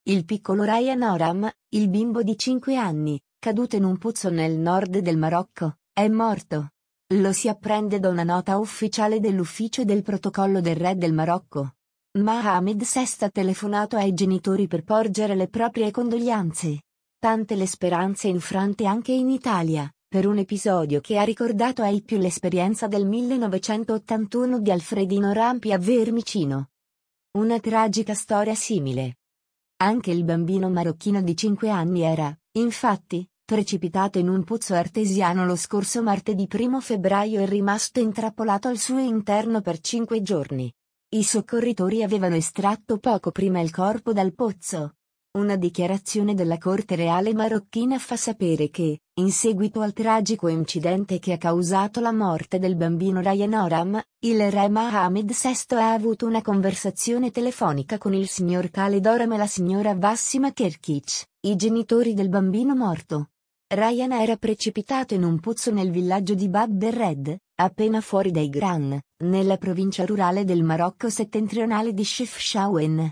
Il piccolo Ryan Oram, il bimbo di 5 anni, caduto in un pozzo nel nord del Marocco, è morto. Lo si apprende da una nota ufficiale dell'ufficio del protocollo del re del Marocco. Mohammed VI ha telefonato ai genitori per porgere le proprie condoglianze. Tante le speranze infrante anche in Italia, per un episodio che ha ricordato ai più l'esperienza del 1981 di Alfredino Rampi a Vermicino. Una tragica storia simile. Anche il bambino marocchino di 5 anni era, infatti, precipitato in un pozzo artesiano lo scorso martedì 1 febbraio e rimasto intrappolato al suo interno per 5 giorni. I soccorritori avevano estratto poco prima il corpo dal pozzo. Una dichiarazione della Corte Reale marocchina fa sapere che, in seguito al tragico incidente che ha causato la morte del bambino Ryan Oram, il re Mohammed VI ha avuto una conversazione telefonica con il signor Khaled Oram e la signora Wassima Kerkic, i genitori del bambino morto. Ryan era precipitato in un pozzo nel villaggio di Bab el-Red, appena fuori dai Gran, nella provincia rurale del Marocco settentrionale di Chefchaouen.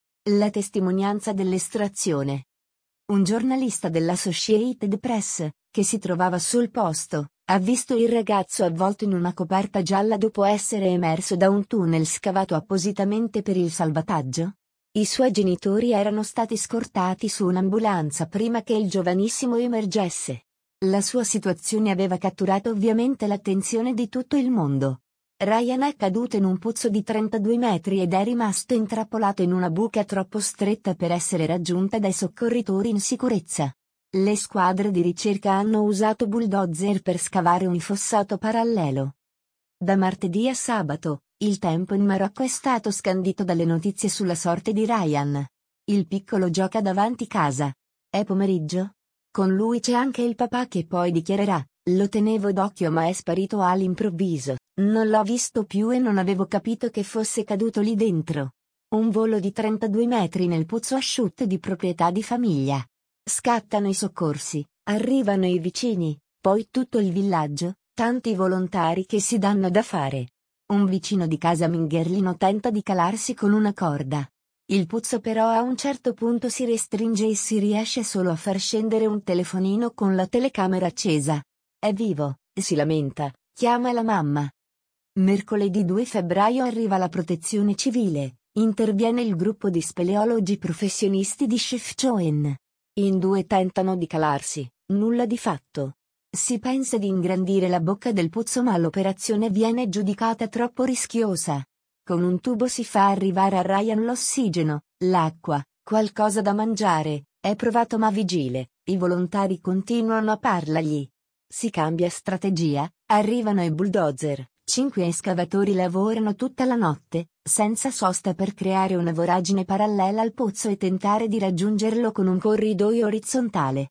La testimonianza dell'estrazione. Un giornalista dell'Associated Press, che si trovava sul posto, ha visto il ragazzo avvolto in una coperta gialla dopo essere emerso da un tunnel scavato appositamente per il salvataggio. I suoi genitori erano stati scortati su un'ambulanza prima che il giovanissimo emergesse. La sua situazione aveva catturato ovviamente l'attenzione di tutto il mondo. Ryan è caduto in un pozzo di 32 metri ed è rimasto intrappolato in una buca troppo stretta per essere raggiunta dai soccorritori in sicurezza. Le squadre di ricerca hanno usato bulldozer per scavare un fossato parallelo. Da martedì a sabato, il tempo in Marocco è stato scandito dalle notizie sulla sorte di Ryan. Il piccolo gioca davanti casa. È pomeriggio? Con lui c'è anche il papà che poi dichiarerà: lo tenevo d'occhio ma è sparito all'improvviso, non l'ho visto più e non avevo capito che fosse caduto lì dentro. Un volo di 32 metri nel pozzo asciutto di proprietà di famiglia. Scattano i soccorsi, arrivano i vicini, poi tutto il villaggio, tanti volontari che si danno da fare. Un vicino di casa Mingherlino tenta di calarsi con una corda. Il pozzo però a un certo punto si restringe e si riesce solo a far scendere un telefonino con la telecamera accesa. È vivo, si lamenta, chiama la mamma. Mercoledì 2 febbraio arriva la protezione civile, interviene il gruppo di speleologi professionisti di Chefchaouen. In 2 tentano di calarsi, nulla di fatto. Si pensa di ingrandire la bocca del pozzo ma l'operazione viene giudicata troppo rischiosa. Con un tubo si fa arrivare a Ryan l'ossigeno, l'acqua, qualcosa da mangiare, è provato ma vigile, i volontari continuano a parlargli. Si cambia strategia, arrivano i bulldozer, 5 escavatori lavorano tutta la notte, senza sosta per creare una voragine parallela al pozzo e tentare di raggiungerlo con un corridoio orizzontale.